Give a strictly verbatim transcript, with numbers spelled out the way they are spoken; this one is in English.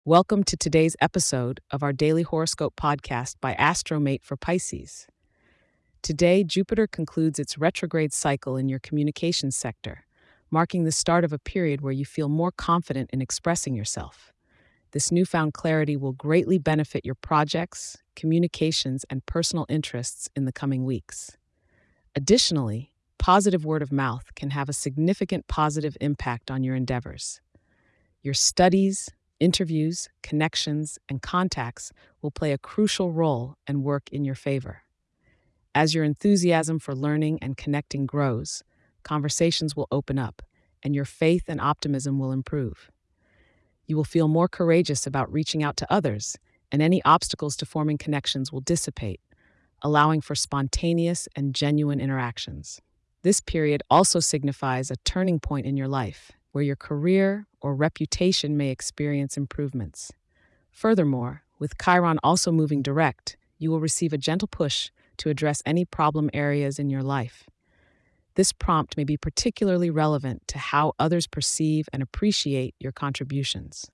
Welcome to today's episode of our daily horoscope podcast by Astromate for Pisces. Today, Jupiter concludes its retrograde cycle in your communications sector, marking the start of a period where you feel more confident in expressing yourself. This newfound clarity will greatly benefit your projects, communications, and personal interests in the coming weeks. Additionally, positive word of mouth can have a significant positive impact on your endeavors. Your studies, interviews, connections, and contacts will play a crucial role and work in your favor. As your enthusiasm for learning and connecting grows, conversations will open up, and your faith and optimism will improve. You will feel more courageous about reaching out to others, and any obstacles to forming connections will dissipate, allowing for spontaneous and genuine interactions. This period also signifies a turning point in your life, where your career or reputation may experience improvements. Furthermore, with Chiron also moving direct, you will receive a gentle push to address any problem areas in your life. This prompt may be particularly relevant to how others perceive and appreciate your contributions.